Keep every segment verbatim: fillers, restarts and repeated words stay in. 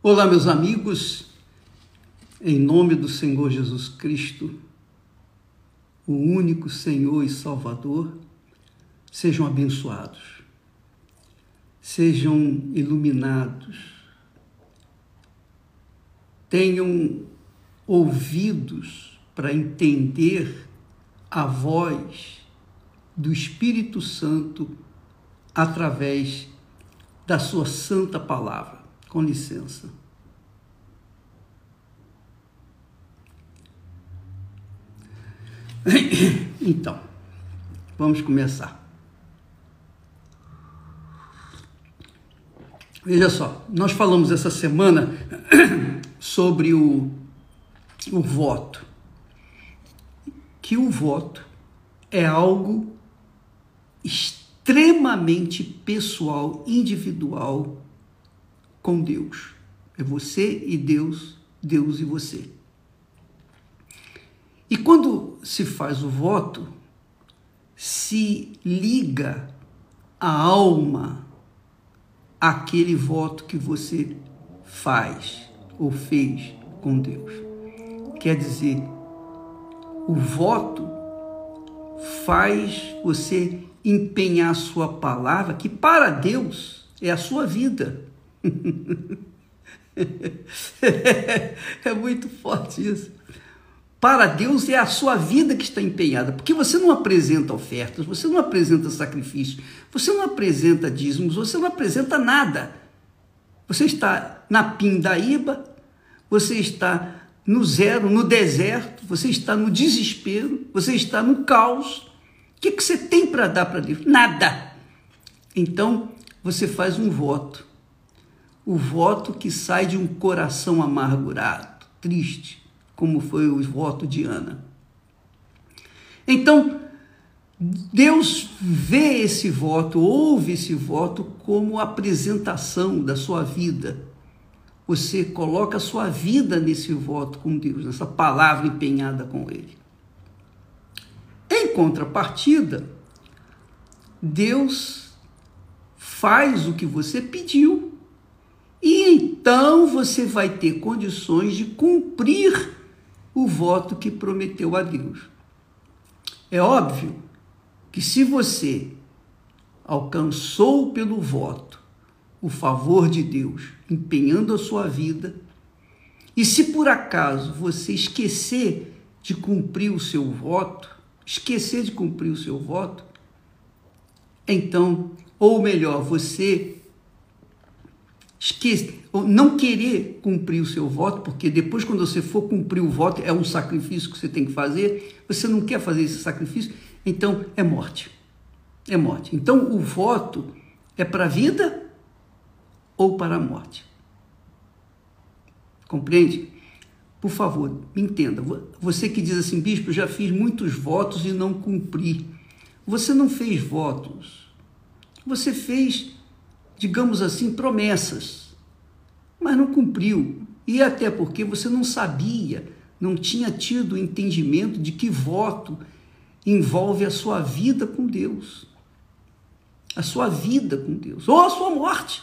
Olá, meus amigos, em nome do Senhor Jesus Cristo, o único Senhor e Salvador, sejam abençoados, sejam iluminados, tenham ouvidos para entender a voz do Espírito Santo através da sua santa palavra. Com licença. Então, vamos começar. Veja só, nós falamos essa semana sobre o, o voto, que o voto é algo extremamente pessoal, individual com Deus. É você e Deus, Deus e você. E quando se faz o voto, se liga a alma àquele voto que você faz ou fez com Deus. Quer dizer, o voto faz você empenhar a sua palavra, que para Deus é a sua vida. É muito forte isso. Para Deus é a sua vida que está empenhada, porque você não apresenta ofertas, você não apresenta sacrifícios, você não apresenta dízimos, você não apresenta nada. Você está na pindaíba, você está no zero, no deserto, você está no desespero, você está no caos. O que, que você tem para dar para Deus? Nada. Então, você faz um voto. O voto que sai de um coração amargurado, triste, como foi o voto de Ana. Então, Deus vê esse voto, ouve esse voto como apresentação da sua vida. Você coloca a sua vida nesse voto com Deus, nessa palavra empenhada com Ele. Em contrapartida, Deus faz o que você pediu. E então você vai ter condições de cumprir o voto que prometeu a Deus. É óbvio que se você alcançou pelo voto o favor de Deus, empenhando a sua vida, e se por acaso você esquecer de cumprir o seu voto, esquecer de cumprir o seu voto, então, ou melhor, você esquece, ou não querer cumprir o seu voto, porque depois quando você for cumprir o voto, é um sacrifício que você tem que fazer, você não quer fazer esse sacrifício, então é morte. É morte. Então o voto é para a vida ou para a morte. Compreende? Por favor, me entenda. Você que diz assim, bispo, eu já fiz muitos votos e não cumpri. Você não fez votos. Você fez, digamos assim, promessas, mas não cumpriu. E até porque você não sabia, não tinha tido o entendimento de que voto envolve a sua vida com Deus. A sua vida com Deus. Ou a sua morte.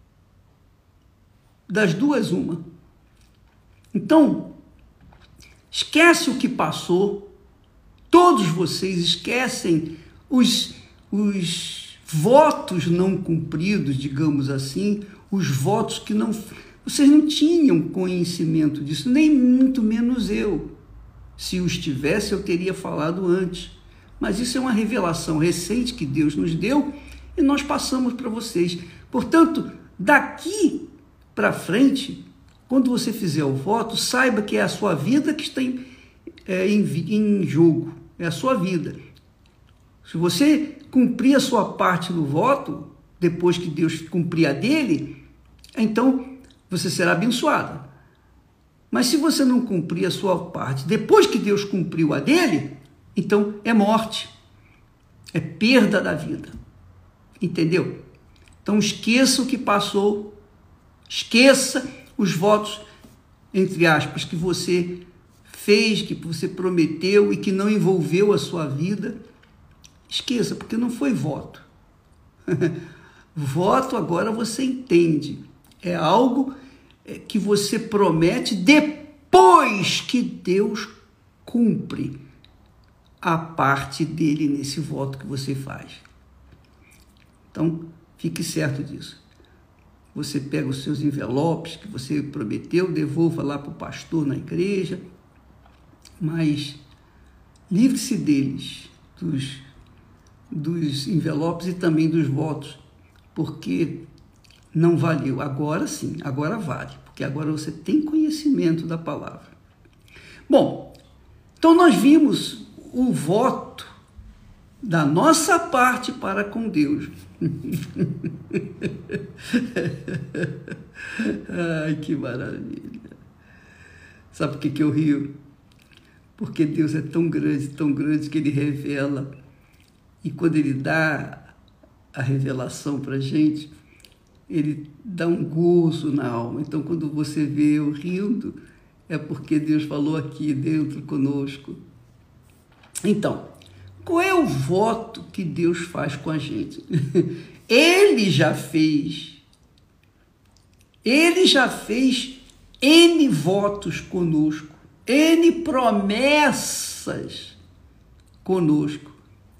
Das duas, uma. Então, esquece o que passou. Todos vocês esquecem os... os votos não cumpridos, digamos assim, os votos que não... Vocês não tinham conhecimento disso, nem muito menos eu. Se os tivesse, eu teria falado antes. Mas isso é uma revelação recente que Deus nos deu e nós passamos para vocês. Portanto, daqui para frente, quando você fizer o voto, saiba que é a sua vida que está em, é, em, em jogo. É a sua vida. Se você cumprir a sua parte no voto, depois que Deus cumprir a dele, então você será abençoado. Mas se você não cumprir a sua parte, depois que Deus cumpriu a dele, então é morte, é perda da vida. Entendeu? Então esqueça o que passou, esqueça os votos, entre aspas, que você fez, que você prometeu e que não envolveu a sua vida. Esqueça, porque não foi voto. Voto, agora você entende, é algo que você promete depois que Deus cumpre a parte dele nesse voto que você faz. Então, fique certo disso. Você pega os seus envelopes que você prometeu, devolva lá para o pastor na igreja, mas livre-se deles, dos, dos envelopes e também dos votos, porque não valeu. Agora sim, agora vale, porque agora você tem conhecimento da palavra. Bom, então nós vimos o voto da nossa parte para com Deus. Ai, que maravilha. Sabe por que, que eu rio? Porque Deus é tão grande, tão grande que Ele revela. E quando Ele dá a revelação para a gente, Ele dá um gozo na alma. Então, quando você vê eu rindo, é porque Deus falou aqui dentro conosco. Então, qual é o voto que Deus faz com a gente? Ele já fez. Ele já fez N votos conosco, N promessas conosco.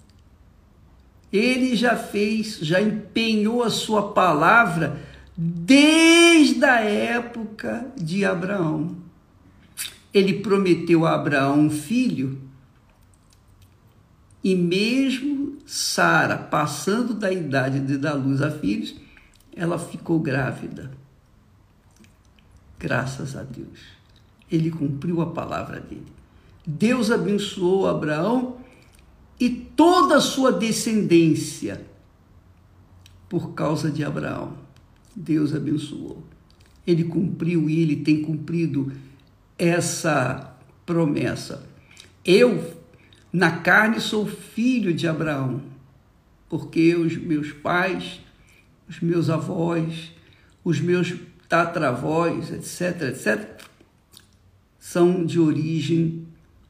Ele já fez, já empenhou a sua palavra desde a época de Abraão. Ele prometeu a Abraão um filho, e mesmo Sara, passando da idade de dar luz a filhos, ela ficou grávida. Graças a Deus. Ele cumpriu a palavra dele. Deus abençoou Abraão e toda a sua descendência por causa de Abraão. Deus abençoou. Ele cumpriu e ele tem cumprido essa promessa. Eu, na carne, sou filho de Abraão, porque os meus pais, os meus avós, os meus tatravós, etc, etcétera, são de origem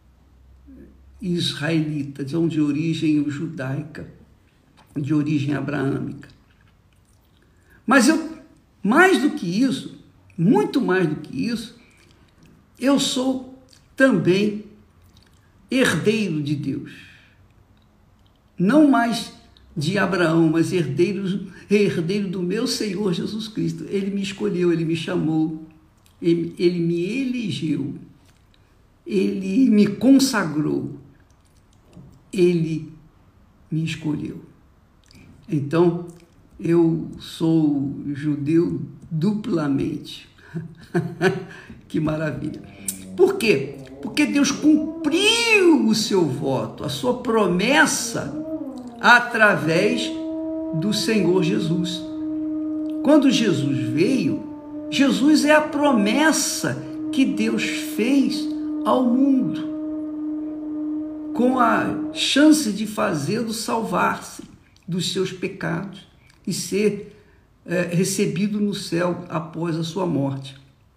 israelita, são de origem judaica, de origem abraâmica. Mas eu, mais do que isso, muito mais do que isso, eu sou também herdeiro de Deus. Não mais de Abraão, mas herdeiro, herdeiro do meu Senhor Jesus Cristo. Ele me escolheu, Ele me chamou, Ele, ele me elegeu, Ele me consagrou, Ele me escolheu. Então, eu sou judeu duplamente. Que maravilha. Por quê? Porque Deus cumpriu o seu voto, a sua promessa, através do Senhor Jesus. Quando Jesus veio, Jesus é a promessa que Deus fez ao mundo, com a chance de fazê-lo salvar-se dos seus pecados e ser é, recebido no céu após a sua morte.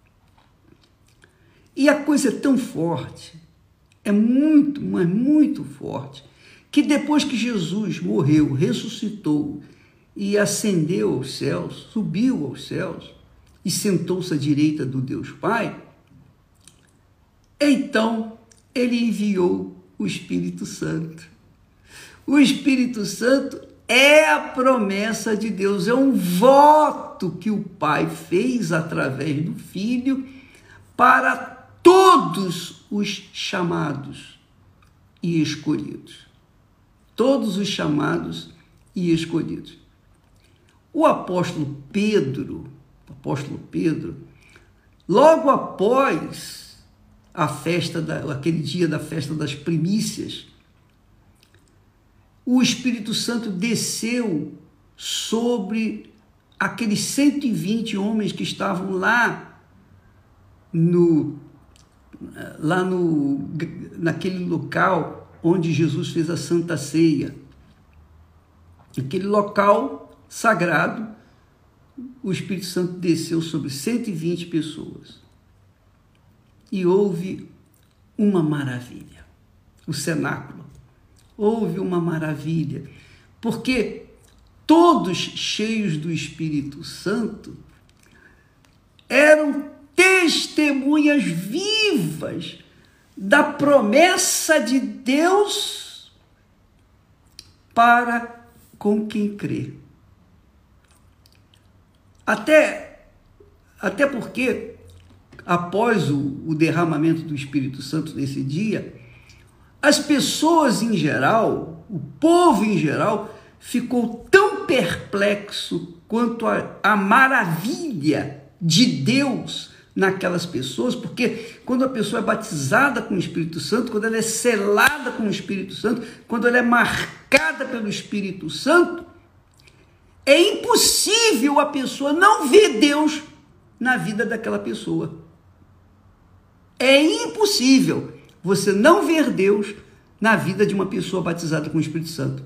E a coisa é tão forte, é muito, mas muito forte, que depois que Jesus morreu, ressuscitou e ascendeu aos céus, subiu aos céus e sentou-se à direita do Deus Pai, então ele enviou o Espírito Santo. O Espírito Santo é a promessa de Deus, é um voto que o Pai fez através do Filho para todos os chamados e escolhidos. Todos os chamados e escolhidos. O apóstolo Pedro, o apóstolo Pedro, logo após a festa, da, aquele dia da festa das primícias, o Espírito Santo desceu sobre aqueles cento e vinte homens que estavam lá no lá no, naquele local onde Jesus fez a Santa Ceia. Aquele local sagrado, o Espírito Santo desceu sobre cento e vinte pessoas. E houve uma maravilha. O cenáculo. Houve uma maravilha. Porque todos cheios do Espírito Santo eram testemunhas vivas da promessa de Deus para com quem crê. Até, até porque, após o, o derramamento do Espírito Santo nesse dia, as pessoas em geral, o povo em geral, ficou tão perplexo quanto a, a maravilha de Deus naquelas pessoas, porque quando a pessoa é batizada com o Espírito Santo, quando ela é selada com o Espírito Santo, quando ela é marcada pelo Espírito Santo, é impossível a pessoa não ver Deus na vida daquela pessoa. É impossível você não ver Deus na vida de uma pessoa batizada com o Espírito Santo.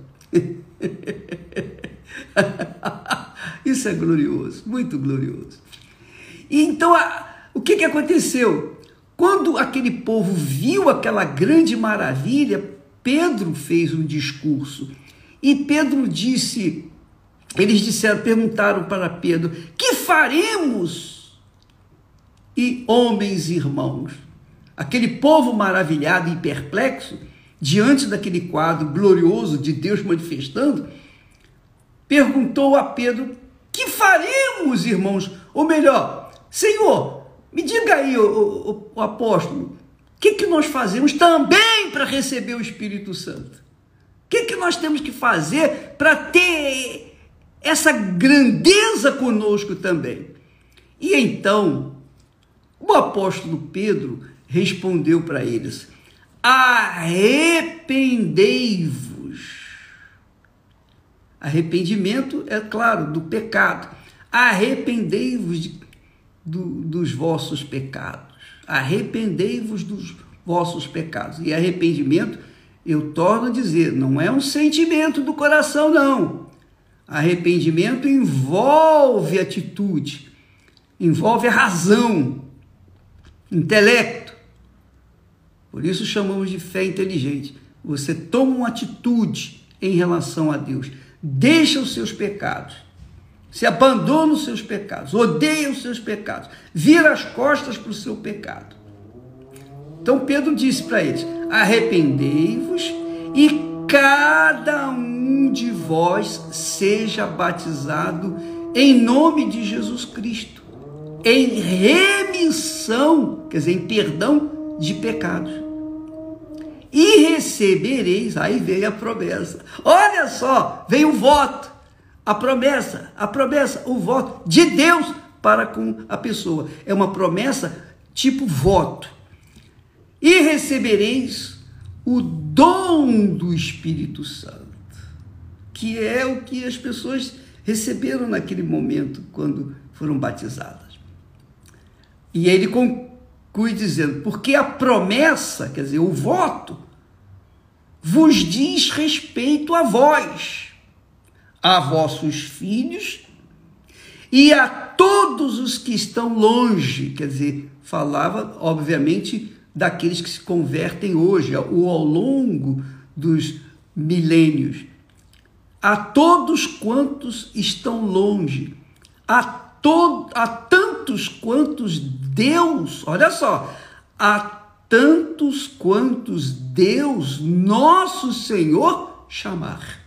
Isso é glorioso, muito glorioso. E então, a, o que, que aconteceu? Quando aquele povo viu aquela grande maravilha, Pedro fez um discurso. E Pedro disse, eles disseram, perguntaram para Pedro, que faremos? E homens e irmãos, aquele povo maravilhado e perplexo, diante daquele quadro glorioso de Deus manifestando, perguntou a Pedro, que faremos, irmãos? Ou melhor, Senhor, me diga aí, o, o, o apóstolo, o que, que nós fazemos também para receber o Espírito Santo? O que, que nós temos que fazer para ter essa grandeza conosco também? E então, o apóstolo Pedro respondeu para eles, arrependei-vos. Arrependimento, é claro, do pecado. Arrependei-vos de, do, dos vossos pecados. Arrependei-vos dos vossos pecados. E arrependimento, eu torno a dizer, não é um sentimento do coração, não. Arrependimento envolve atitude, envolve a razão, intelecto. Por isso chamamos de fé inteligente. Você toma uma atitude em relação a Deus. Deixa os seus pecados. Se abandona os seus pecados. Odeia os seus pecados. Vira as costas para o seu pecado. Então Pedro disse para eles, arrependei-vos e cada um de vós seja batizado em nome de Jesus Cristo, em remissão, quer dizer, em perdão de pecados. E recebereis, aí veio a promessa. Olha só, veio o voto, a promessa, a promessa, o voto de Deus para com a pessoa. É uma promessa tipo voto. E recebereis o dom do Espírito Santo, que é o que as pessoas receberam naquele momento quando foram batizadas. E ele conclui dizendo, porque a promessa, quer dizer, o voto, vos diz respeito a vós, a vossos filhos e a todos os que estão longe, quer dizer, falava, obviamente, daqueles que se convertem hoje, ou ao longo dos milênios, a todos quantos estão longe, a, to, a tantos quantos Deus, olha só, a tantos quantos Deus, nosso Senhor, chamar.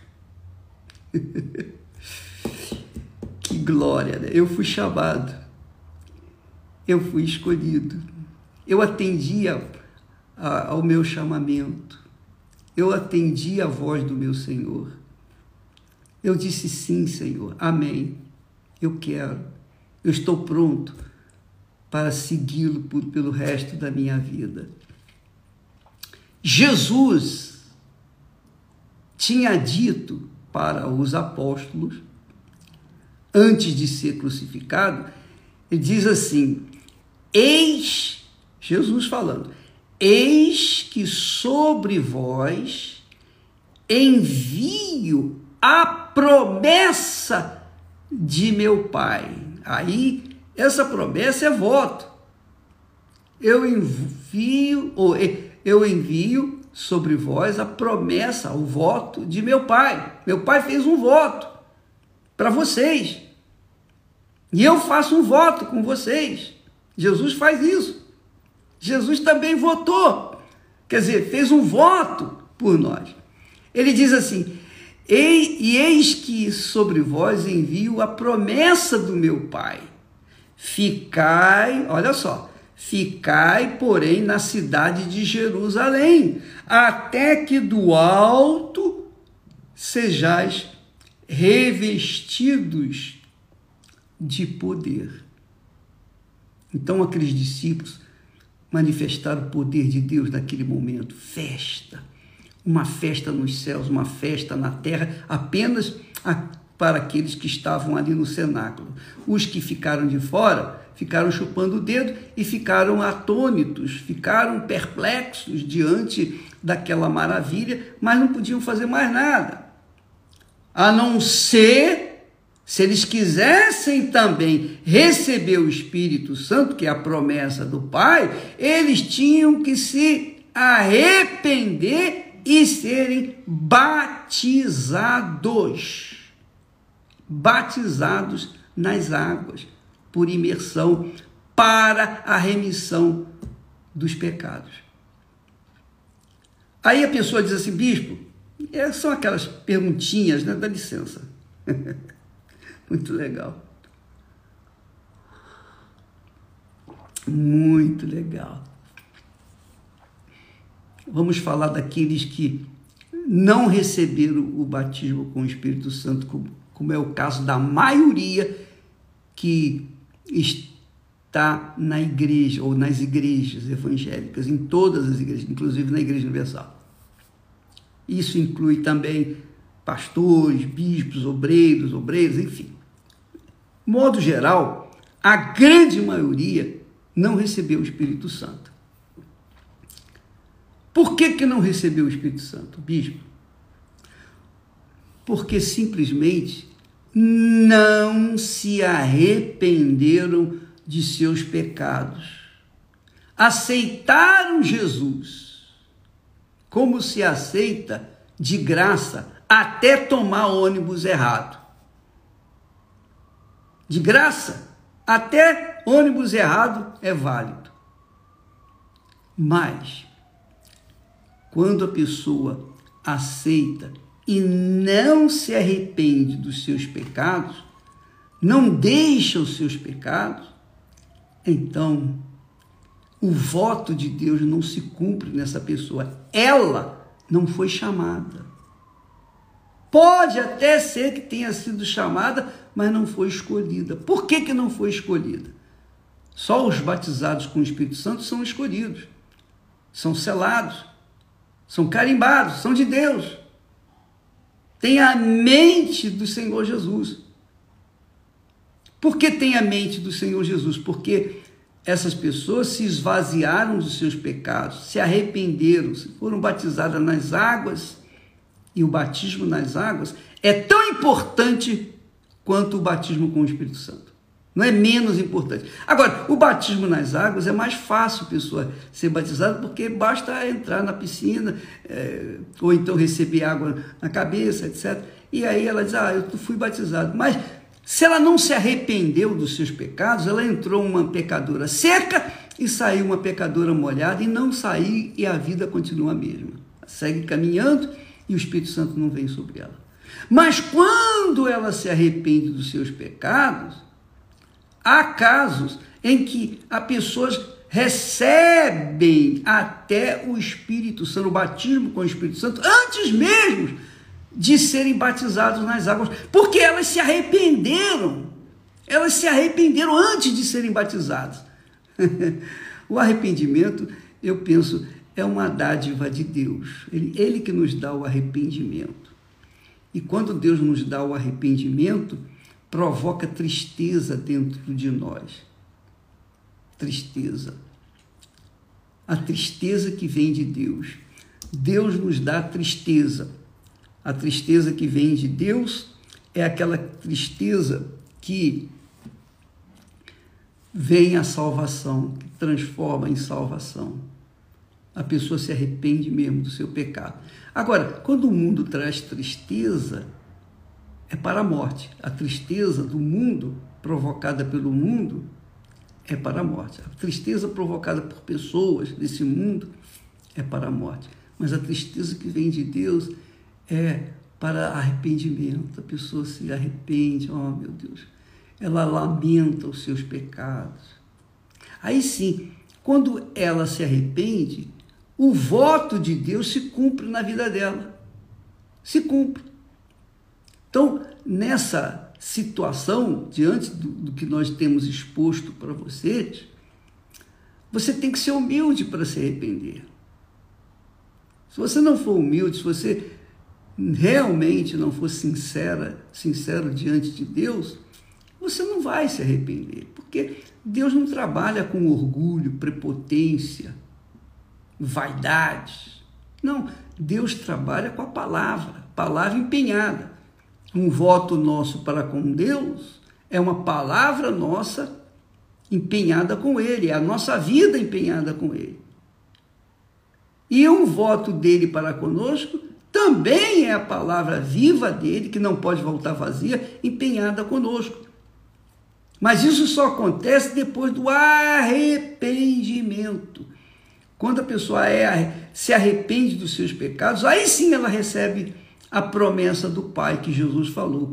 Que glória, né? Eu fui chamado, eu fui escolhido, eu atendi a, a, ao meu chamamento, eu atendi a voz do meu Senhor. Eu disse sim, Senhor, amém, eu quero, eu estou pronto para segui-lo pelo resto da minha vida. Jesus tinha dito para os apóstolos, antes de ser crucificado, ele diz assim, eis, Jesus falando, eis que sobre vós envio a promessa de meu Pai. Aí, essa promessa é voto. Eu envio, ou eu envio sobre vós a promessa, o voto de meu Pai. Meu Pai fez um voto para vocês. E eu faço um voto com vocês. Jesus faz isso. Jesus também votou, quer dizer, fez um voto por nós. Ele diz assim: Ei, e eis que sobre vós envio a promessa do meu Pai. Ficai, olha só, ficai, porém, na cidade de Jerusalém, até que do alto sejais revestidos de poder. Então, aqueles discípulos manifestaram o poder de Deus naquele momento, festa, uma festa nos céus, uma festa na terra, apenas para aqueles que estavam ali no cenáculo. Os que ficaram de fora ficaram chupando o dedo e ficaram atônitos, ficaram perplexos diante daquela maravilha, mas não podiam fazer mais nada, a não ser, se eles quisessem também receber o Espírito Santo, que é a promessa do Pai, eles tinham que se arrepender e serem batizados. Batizados nas águas, por imersão, para a remissão dos pecados. Aí a pessoa diz assim: bispo, são aquelas perguntinhas, né? Dá licença. Muito legal. Muito legal. Vamos falar daqueles que não receberam o batismo com o Espírito Santo, como é o caso da maioria que está na igreja, ou nas igrejas evangélicas, em todas as igrejas, inclusive na Igreja Universal. Isso inclui também pastores, bispos, obreiros, obreiras, enfim. De modo geral, a grande maioria não recebeu o Espírito Santo. Por que que não recebeu o Espírito Santo, bispo? Porque simplesmente não se arrependeram de seus pecados. Aceitaram Jesus como se aceita de graça até tomar ônibus errado. De graça, até ônibus errado é válido. Mas, quando a pessoa aceita e não se arrepende dos seus pecados, não deixa os seus pecados, então o voto de Deus não se cumpre nessa pessoa. Ela não foi chamada. Pode até ser que tenha sido chamada, mas não foi escolhida. Por que que não foi escolhida? Só os batizados com o Espírito Santo são escolhidos, são selados, são carimbados, são de Deus. Tem a mente do Senhor Jesus. Por que tem a mente do Senhor Jesus? Porque essas pessoas se esvaziaram dos seus pecados, se arrependeram, foram batizadas nas águas. E o batismo nas águas é tão importante quanto o batismo com o Espírito Santo. Não é menos importante. Agora, o batismo nas águas é mais fácil a pessoa ser batizada, porque basta entrar na piscina, é, ou então receber água na cabeça, etcétera. E aí ela diz: ah, eu fui batizado. Mas se ela não se arrependeu dos seus pecados, ela entrou uma pecadora seca e saiu uma pecadora molhada, e não saiu, e a vida continua a mesma. Segue caminhando e o Espírito Santo não vem sobre ela. Mas quando ela se arrepende dos seus pecados, há casos em que as pessoas recebem até o Espírito Santo, o batismo com o Espírito Santo, antes mesmo de serem batizados nas águas, porque elas se arrependeram. Elas se arrependeram antes de serem batizadas. O arrependimento, eu penso, é uma dádiva de Deus. Ele, ele que nos dá o arrependimento. E quando Deus nos dá o arrependimento, provoca tristeza dentro de nós. Tristeza. A tristeza que vem de Deus. Deus nos dá tristeza. A tristeza que vem de Deus é aquela tristeza que vem a salvação, que transforma em salvação. A pessoa se arrepende mesmo do seu pecado. Agora, quando o mundo traz tristeza, é para a morte. A tristeza do mundo, provocada pelo mundo, é para a morte. A tristeza provocada por pessoas desse mundo é para a morte. Mas a tristeza que vem de Deus é para arrependimento. A pessoa se arrepende, oh meu Deus, ela lamenta os seus pecados. Aí sim, quando ela se arrepende, o voto de Deus se cumpre na vida dela. Se cumpre. Então, nessa situação, diante do, do que nós temos exposto para vocês, você tem que ser humilde para se arrepender. Se você não for humilde, se você realmente não for sincera, sincero diante de Deus, você não vai se arrepender, porque Deus não trabalha com orgulho, prepotência, vaidade. Não, Deus trabalha com a palavra, palavra empenhada. Um voto nosso para com Deus é uma palavra nossa empenhada com Ele, é a nossa vida empenhada com Ele. E um voto dele para conosco também é a palavra viva dele, que não pode voltar vazia, empenhada conosco. Mas isso só acontece depois do arrependimento. Quando a pessoa é, se arrepende dos seus pecados, aí sim ela recebe a promessa do Pai que Jesus falou.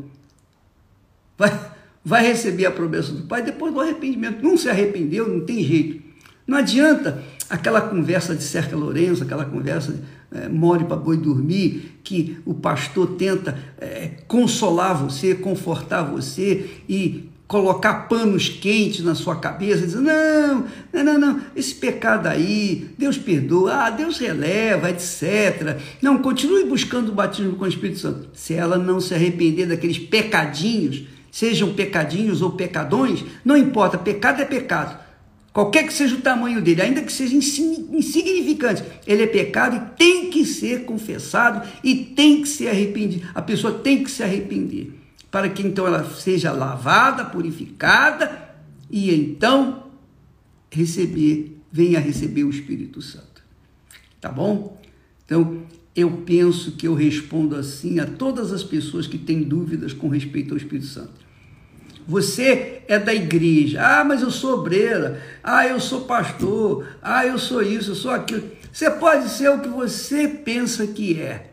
Vai, vai receber a promessa do Pai depois do arrependimento. Não se arrependeu, não tem jeito. Não adianta aquela conversa de Cerca Lourenço, aquela conversa é, more para boi dormir, que o pastor tenta é, consolar você, confortar você e colocar panos quentes na sua cabeça, dizendo, não, não, não, não, esse pecado aí, Deus perdoa, ah, Deus releva, etcétera. Não, continue buscando o batismo com o Espírito Santo. Se ela não se arrepender daqueles pecadinhos, sejam pecadinhos ou pecadões, não importa, pecado é pecado. Qualquer que seja o tamanho dele, ainda que seja insignificante, ele é pecado e tem que ser confessado e tem que ser arrependido. A pessoa tem que se arrepender, para que então ela seja lavada, purificada e então receber, venha receber o Espírito Santo. Tá bom? Então, eu penso que eu respondo assim a todas as pessoas que têm dúvidas com respeito ao Espírito Santo. Você é da igreja, ah, mas eu sou obreira, ah, eu sou pastor, ah, eu sou isso, eu sou aquilo. Você pode ser o que você pensa que é.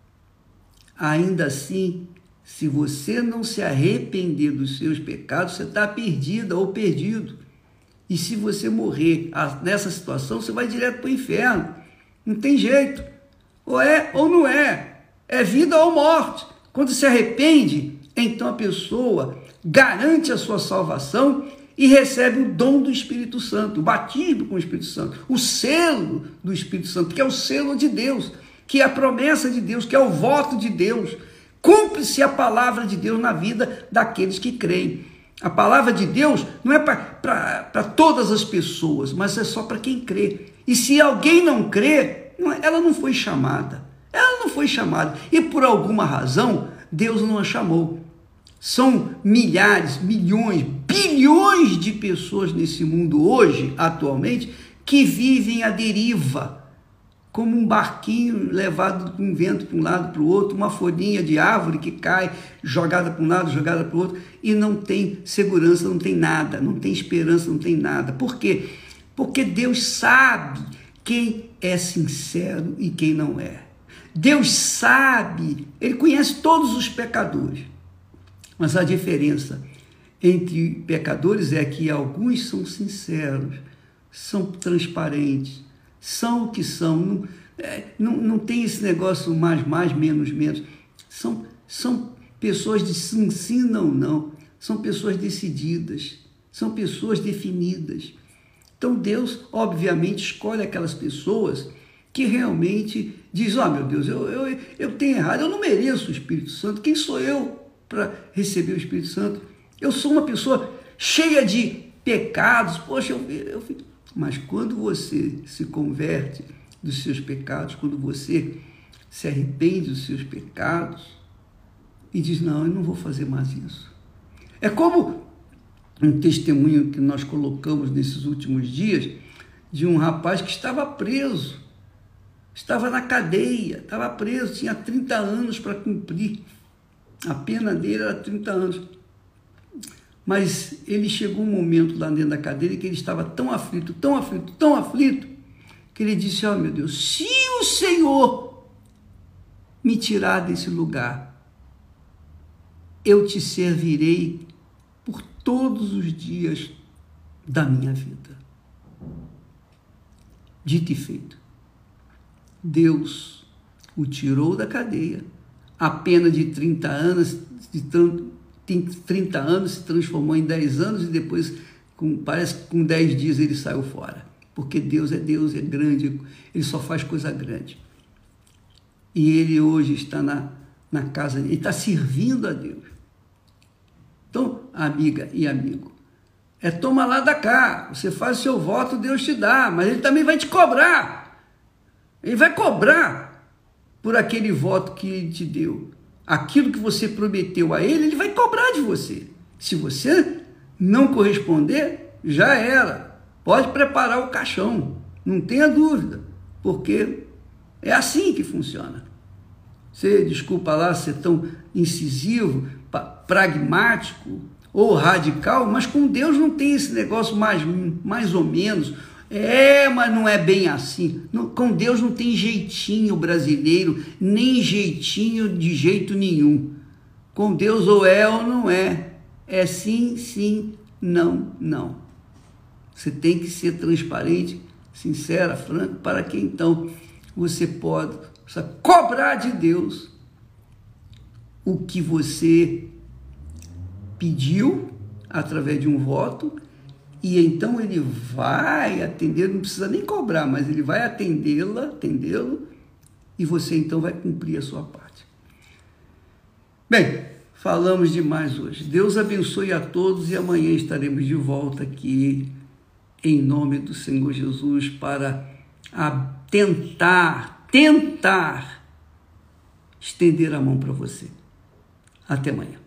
Ainda assim, se você não se arrepender dos seus pecados, você está perdida ou perdido. E se você morrer nessa situação, você vai direto para o inferno. Não tem jeito. Ou é ou não é. É vida ou morte. Quando se arrepende, então a pessoa garante a sua salvação e recebe o dom do Espírito Santo, o batismo com o Espírito Santo, o selo do Espírito Santo, que é o selo de Deus, que é a promessa de Deus, que é o voto de Deus. Cumpre-se a palavra de Deus na vida daqueles que creem. A palavra de Deus não é para todas as pessoas, mas é só para quem crê. E se alguém não crê, ela não foi chamada. Ela não foi chamada. E por alguma razão, Deus não a chamou. São milhares, milhões, bilhões de pessoas nesse mundo hoje, atualmente, que vivem à deriva, como um barquinho levado com um vento para um lado para o outro, uma folhinha de árvore que cai, jogada para um lado, jogada para o outro, e não tem segurança, não tem nada, não tem esperança, não tem nada. Por quê? Porque Deus sabe quem é sincero e quem não é. Deus sabe, Ele conhece todos os pecadores. Mas a diferença entre pecadores é que alguns são sinceros, são transparentes, são o que são, não, é, não, não tem esse negócio mais, mais, menos, menos. São, são pessoas de sim, sim, não, não. São pessoas decididas, são pessoas definidas. Então Deus, obviamente, escolhe aquelas pessoas que realmente dizem, ó, oh, meu Deus, eu, eu, eu tenho errado, eu não mereço o Espírito Santo, quem sou eu para receber o Espírito Santo? Eu sou uma pessoa cheia de pecados, poxa, eu, eu, mas quando você se converte dos seus pecados, quando você se arrepende dos seus pecados e diz, não, eu não vou fazer mais isso. É como um testemunho que nós colocamos nesses últimos dias de um rapaz que estava preso, estava na cadeia, estava preso, tinha trinta anos para cumprir. A pena dele era trinta anos. Mas ele chegou um momento lá dentro da cadeira que ele estava tão aflito, tão aflito, tão aflito, que ele disse, ó, meu Deus, se o Senhor me tirar desse lugar, eu te servirei por todos os dias da minha vida. Dito e feito. Deus o tirou da cadeia, a pena de trinta anos, de tanto, trinta anos se transformou em dez anos e depois, com, parece que com dez dias ele saiu fora. Porque Deus é Deus, é grande, ele só faz coisa grande. E ele hoje está na, na casa, ele está servindo a Deus. Então, amiga e amigo, é toma lá da cá, você faz o seu voto, Deus te dá, mas ele também vai te cobrar. Ele vai cobrar por aquele voto que ele te deu. Aquilo que você prometeu a ele, ele vai cobrar de você. Se você não corresponder, já era. Pode preparar o caixão, não tenha dúvida, porque é assim que funciona. Você, desculpa lá ser tão incisivo, pragmático ou radical, mas com Deus não tem esse negócio mais, mais ou menos. É, mas não é bem assim. Não, com Deus não tem jeitinho brasileiro, nem jeitinho de jeito nenhum. Com Deus ou é ou não é. É sim, sim, não, não. Você tem que ser transparente, sincera, franco, para que então você possa cobrar de Deus o que você pediu através de um voto, e então ele vai atender, não precisa nem cobrar, mas ele vai atendê-la, atendê-lo, e você então vai cumprir a sua parte. Bem, falamos demais hoje. Deus abençoe a todos e amanhã estaremos de volta aqui em nome do Senhor Jesus para a tentar, tentar estender a mão para você. Até amanhã.